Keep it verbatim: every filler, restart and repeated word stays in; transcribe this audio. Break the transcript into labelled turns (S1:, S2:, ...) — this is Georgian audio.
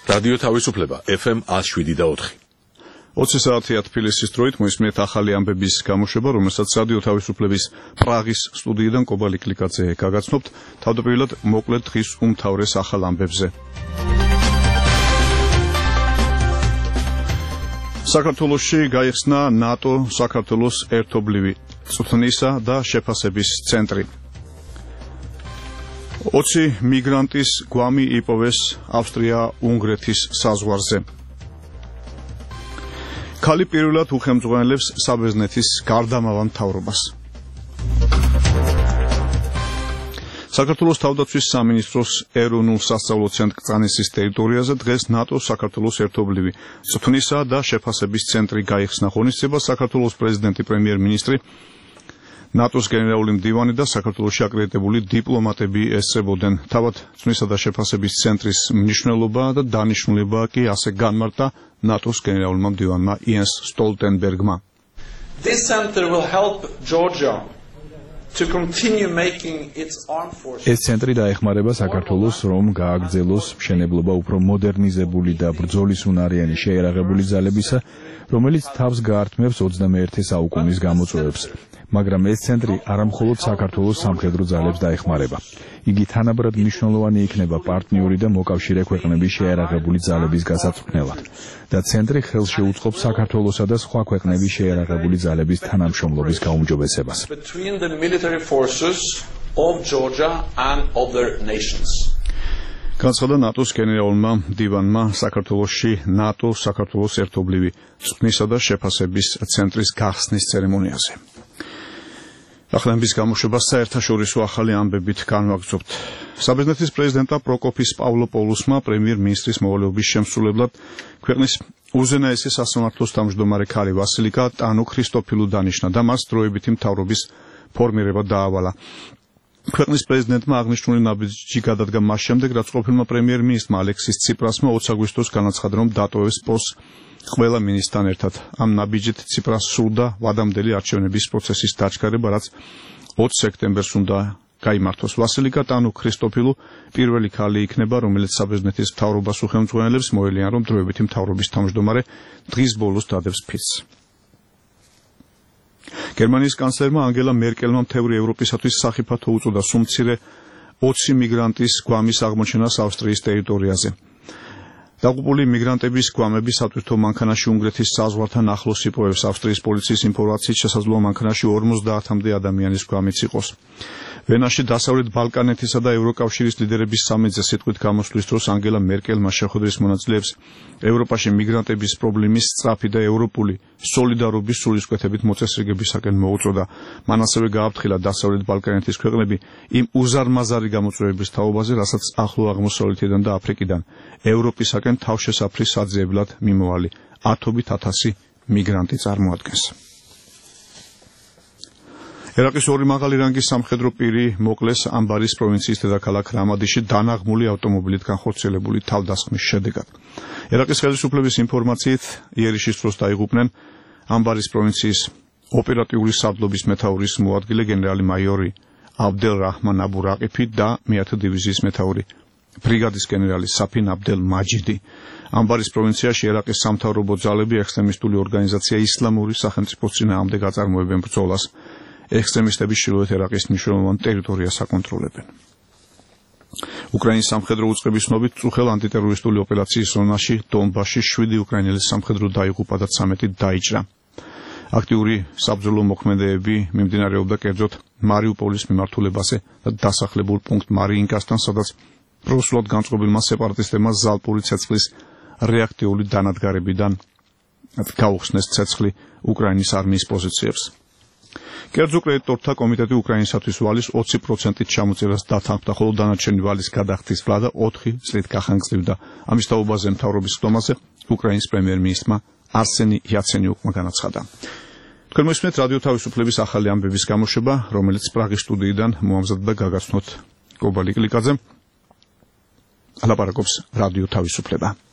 S1: რადიო თავისუფლება ეფ ემ one oh seven და four.
S2: ოცი საათია თბილისის დროით მოისმენთ ახალი ამბების გამოშვება, რომელსაც რადიო თავისუფლების პრაღის სტუდიიდან კობალი კლიკაძე გაგაცნობთ. თავდაპირველად მოკლედ დღის უმთავრეს ახალ ამბებზე. საქართველოში გაიხსნა ნატო საქართველოს ერთობლივი წვრთნისა და შეფასების ცენტრი. ოცი მიგრანტის გვამი იპოვეს ავსტრია-უნგრეთის საზღვარზე. ქალი პირველად უხელმძღვანელებს საბერძნეთის გარდამავალ მთავრობას. საქართველოს თავდაცვის სამინისტროს ეროვნულ სასწავლო ცენტრ კრწანისის ტერიტორიაზე დღეს ნატო საქართველოს ერთობლივი წვრთნისა და შეფასების ცენტრი გაიხსნა. ღონისძიებას საქართველოს პრეზიდენტი, პრემიერ-მინისტრი, ნატოს გენერალური მდივანი და საქართველოში აკრედიტებული დიპლომატები ესწრებოდნენ. თავად წვრთნისა და შეფასების ცენტრის მნიშვნელობა და დანიშნულება კი ასე განმარტა ნატოს გენერალურმა მდივანმა იენს სტოლტენბერგმა.
S3: This center will help Georgia to continue making its armed forces.
S4: ეს ცენტრი დაეხმარება საქართველოს, რომ გააგრძელოს მშენებლობა უფრო მოდერნიზებული და ბრძოლის უნარიანი შეიარაღებული ძალებისა, რომელიც თავს გაართმევს ოცდამეერთე საუკუნის გამოწვევებს. მაგრამ ეს ცენტრი არამხოლოდ საქართველოს სამხედრო ძალებს დაეხმარება. იგი თანაბრად მნიშვნელოვანი იქნება პარტნიორი და მოკავშირე ქვეყნების შეიარაღებული ძალების გასაწვრთნელად და ცენტრი ხელს შეუწყობს საქართველოსა და სხვა ქვეყნების შეიარაღებული ძალების თანამშრომლობის გაუმჯობესებას.
S3: Between the military forces of Georgia and other nations.
S2: განცხადა ნატოს გენერალურმა მდივანმა საქართველოში ნატო საქართველოს ერთობლივი წვრთნისა და შეფასების ცენტრის გახსნის ცერემონიაზე. ახალების გამოშვებას საერთაშორისო ახალი ამბებით განვაგრძობთ. საბერძნეთის პრეზიდენტა პროკოფის პავლოპოლუსმა პრემიერ-მინისტრის მოვალეობის შემსრულებლად ქვეყნის უზენაესი სასამართლოს თავმჯდომარე ქალი ვასილიკა ტანო ქრისტოფილუ დანიშნა და მას დროებითი მთავრობის ფორმირება დაავალა. ქვეყნის პრეზიდენტმა აღნიშნული ნაბიჯი გადადგა მას შემდეგ, რაც ყოფილმა პრემიერ-მინისტრმა ალექსის ციპრასმა ოცი აგვისტოს განაცხადა, რომ დატოვებს პოსტს ყველა მინისტრთან ერთად. ამ ნაბიჯით ციპრას სურდა ვადამდელი არჩევნების პროცესის დაჩქარება, რაც ოცი სექტემბერს უნდა გაიმართოს. ვასილიკა ტანო ქრისტოფილუ პირველი ქალი იქნება, რომელიც საბერძნეთის მთავრობას უხელმძღვანელებს, მოელიან, რომ დროებითი მთავრობის თავმჯდომარე დღის ბოლოს დადებს ფიცს. გერმანიის კანცლერმა ანგელა მერკელმა მთევრი ევროპისათვის სახიფათო უწოდა სუმცირე ოცი მიგრანტის გვამის აღმოჩენას ავსტრიის ტერიტორიაზე. დაღუპული მიგრანტების გვამები სატვირთო მანქანაში უნგრეთის საზღვართან ახლოს იპოვებს. ავსტრიის პოლიციის ინფორმაციით შესაძლოა მანქანაში ორმოცდაათამდე ადამიანის გვამიც იყოს. ვენაში დასავლეთ ბალკანეთისა და ევროკავშირის ლიდერების სამედზე სიტყვით გამოსვლის დროს ანგელა მერკელმა შეხვედრის მონაწილეებს ევროპაში მიგრანტების პრობლემის სწრაფი და ევროპული სოლიდარობის სულისკვეთებით მოწესრიგებისაკენ მოუწოდა. მან ასევე გააფრთხილა დასავლეთ ბალკანეთის ქვეყნები იმ უზარმაზარი გამოწვევების თაობაზე, რასაც ახლო აღმოსავლეთიდან და აფრიკიდან ევროპისაკენ თავშესაფრის საძიებლად მიმოვალი ათობით ათასი მიგრანტი წარმოადგენს. ერაყის ორი მაღალი რანგის სამხედრო პირი მოკლეს ამბარის პროვინციის დედაქალაქ რამადიში დანაღმული ავტომობილით განხორციელებული თავდასხმის შედეგად. ერაყის ხელისუფლების ინფორმაციით იერიშის დროს დაიღუპნენ ამბარის პროვინციის ოპერატიული სარდლობის მეთაურის მოადგილე გენერალი მაიორი აბდელ რაჰმან აბუ რაყიფი და მეათე დივიზიის მეთაური ბრიგადის გენერალი საფინ აბდელ მაჯიდი. ამბარის პროვინციაში ერაყის სამთავრობო ძალები ექსტრემისტული ორგანიზაცია ისლამური სახელმწიფოს წინააღმდეგ აწარმოებენ ბრძოლას. ექსტრემისტები ჩრდილოეთ ერაყის მნიშვნელოვან ტერიტორიას აკონტროლებენ. უკრაინის სამხედრო უწყების ცნობით წუხელ ანტიტერორისტული ოპერაციის ზონაში დონბასში შვიდი უკრაინელის სამხედრო დაიღუპა და ცამეტი დაიჭრა. აქტიური საბრძოლო მოქმედებები მიმდინარეობდა კერძოდ მარიუპოლის მიმართულებაზე და დასახლებულ პუნქტ მარიინკასთან, სადაც პროსულად განწყობილმა სეპარატისტებმა ზალპური ცეცხლის რეაქტიული დანადგარებიდან გაუხსნეს ცეცხლი უკრაინის არმიის პოზიციებს. კერძო კრედიტორთა კომიტეტი უკრაინისათვის ვალის ოცი პროცენტით ჩამოწერას დათანხმდა, ხოლო დანარჩენი ვალის გადახდის ვლადა ოთხი წლით გახანგრძლივდა. ამის თაობაზე მთავრობის ხდომაზე უკრაინის პრემიერ-მინისტრმა არსენი იაცენიუკმა განაცხადა. თქვენ მოისმენთ რადიო თავისუფლების ახალი ამბების გამოშვება, რომელიც პრაღის სტუდიიდან მოამზადდა და გაგაცნოთ კობალი კლიკაძე. ლაპარაკობს რადიო თავისუფლება.